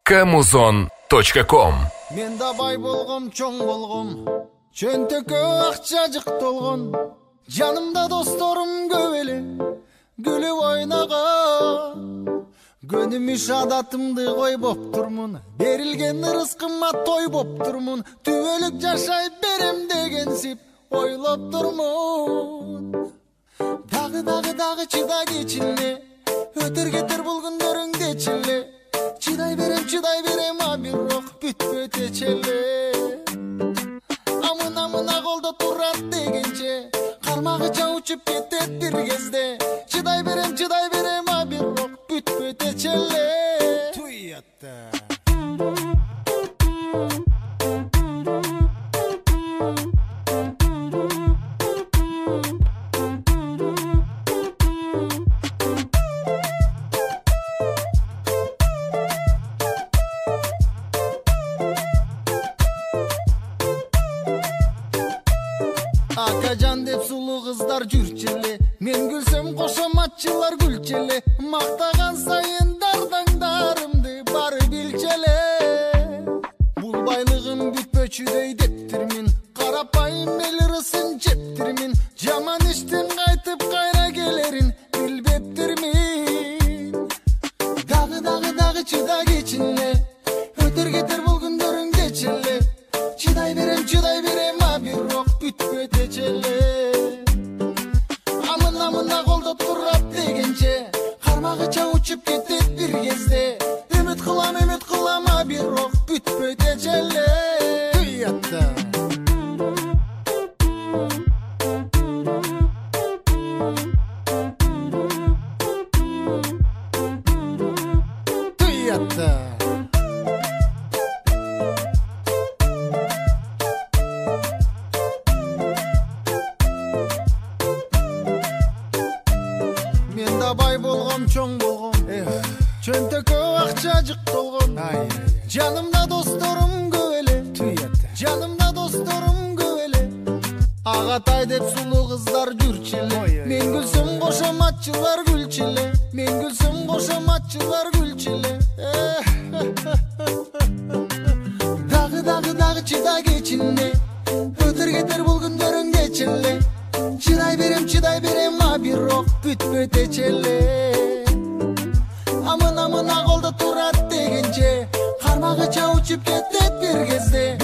kmuzon.com. Мен да бай болгом, чоң болгом, чөнтөккө акча жык толгон, жанымда досторум көп эле, күлүп ойногон. Көнүмүш адатымды койбоп турмун, берилген рызкыма тойбоп турмун, түбөлүк жашай берем дегенсип ойлоп турмун. Дагы чыда кечиле, өтөр кетер бул күндөрүңдө чиле, чыдай берем, а бирок бүтпөт эчеле. Амына колдо турат дегенче, кармагыча учуп кетет бир кезде, чыдай берем, а бирок бүтпөт эчеле. Туятта. Акажан деп сулуу кыздар жүрчеле, мен күлсөм кошоматчылар күлчеле, мактаган сайын дардаңдарымды бары билчеле. Бул байлыгым бүтпөчүдөй дептирмин, карапайым эл ырысын жептирмин, жаман иштен кайтып кайра келерин билбептирмин. Дагы чыда кечине, өтөр кетер бул күндөрүңдө челе, чыдай берем, а бирок бүтпөт эчеле. Амына колдо турат дегенче, кармагыча учуп кетет бир кезде, үмүт кылам, а бирок бүтпөт эчеле. Туятта. Мен да бай болгом, чоң болгом, чөнтөккө акча жык толгон, жанымда досторум көп эле, жанымда досторум көп эле. Агатай деп сулуу кыздар жүрчеле, мен күлсөм кошоматчылар күлчеле, мен күлсөм кошоматчылар күлчеле. Дагы чыда кечинде, өтөр кетер бул күндөрүңдө челе, чыдай берем, а бирок бүтпөт эчеле. Амына колдо турат дегенче, кармагыча учуп кетет бир кезде,